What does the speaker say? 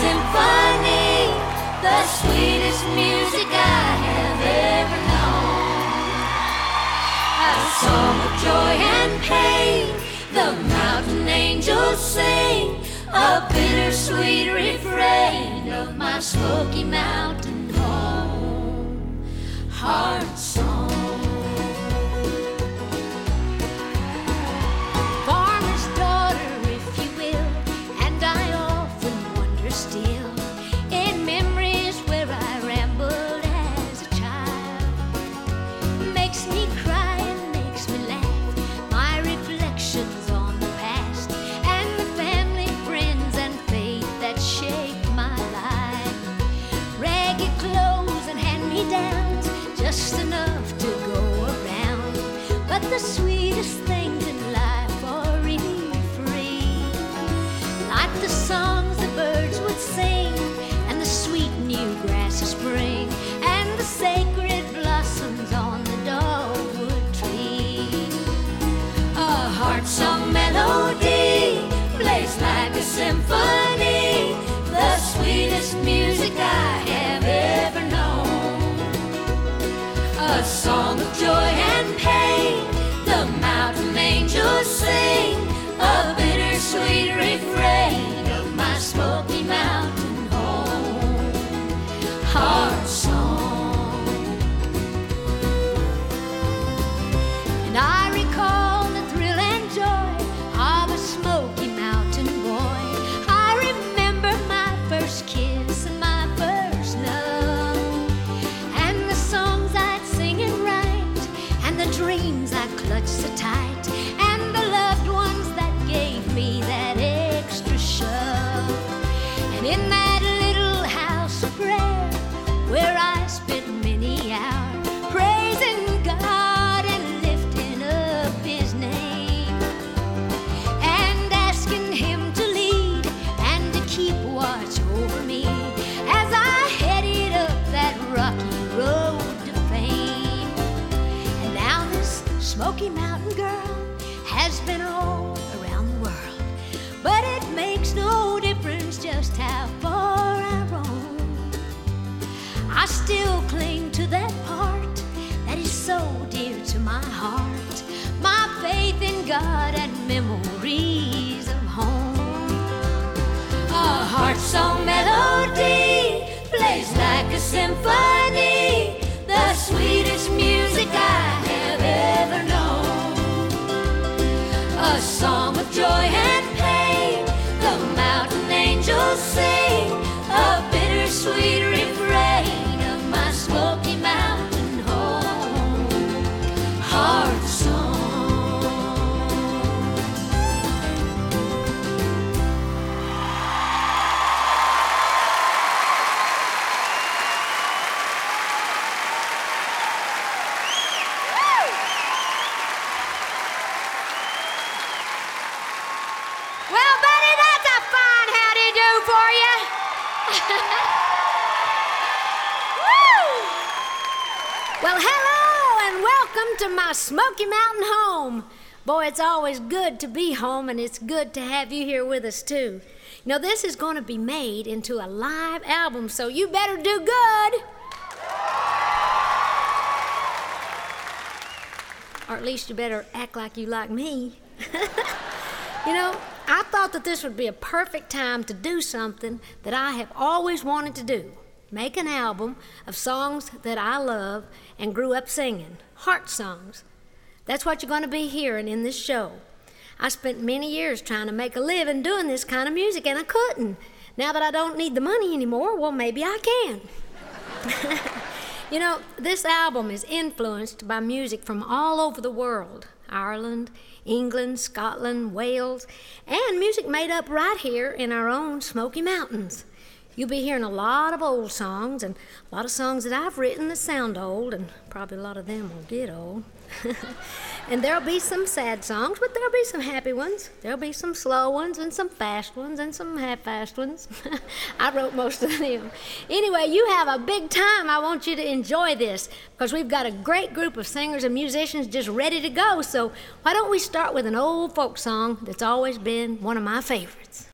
symphony, the sweetest music I have ever known. A song of joy and pain, the mountain angels sing, a bittersweet refrain of my Smoky Mountain home. Heart song. Farmer's daughter, if you will, and I often wonder still, in memories where I rambled as a child. Makes me cry and makes me laugh, my reflections on the past, and the family, friends, and faith that shaped my life. Ragged clothes and hand-me-downs, just enough to go around, but the sweetest things in life are really free, like the songs the birds would sing, and the sweet new grass of spring, and the sacred blossoms on the dogwood tree. A heart song melody plays like a symphony, the sweetest music I have ever known. A song of joy and pain, the mountain angels sing, a bittersweet refrain of my Smoky Mountain home. Heart song. And I recall the thrill and joy of a Smoky Mountain boy. I remember my first kiss and my first love, and the songs I'd sing and write, and the dreams I clutched so tight, and the loved ones that gave me that extra shove. And in that little house of prayer where I spent many hours praising God and lifting up His name, and asking Him to lead and to keep watch over me as I headed up that rocky road to fame. And now this Smoky Mountain girl has been all around the world, but it makes no difference just how far I roam. I still cling to that part that is so dear to my heart, my faith in God and memories of home. A heart song melody plays like a symphony, the sweetest music I have ever known. A song of joy and pain, the mountain angels sing, a bittersweet refrain of my Smoky Mountain home. Heart song. Well, Betty, that's a fine howdy-do for you. Woo! Well, hello and welcome to my Smoky Mountain home. Boy, it's always good to be home, and it's good to have you here with us, too. You know, this is going to be made into a live album, so you better do good. Or at least you better act like you like me. You know, I thought that this would be a perfect time to do something that I have always wanted to do. Make an album of songs that I love and grew up singing, heart songs. That's what you're going to be hearing in this show. I spent many years trying to make a living doing this kind of music, and I couldn't. Now that I don't need the money anymore, well, maybe I can. You know, this album is influenced by music from all over the world. Ireland, England, Scotland, Wales, and music made up right here in our own Smoky Mountains. You'll be hearing a lot of old songs and a lot of songs that I've written that sound old, and probably a lot of them will get old. And there'll be some sad songs, but there'll be some happy ones. There'll be some slow ones and some fast ones and some half-fast ones. I wrote most of them. Anyway, you have a big time. I want you to enjoy this because we've got a great group of singers and musicians just ready to go. So why don't we start with an old folk song that's always been one of my favorites.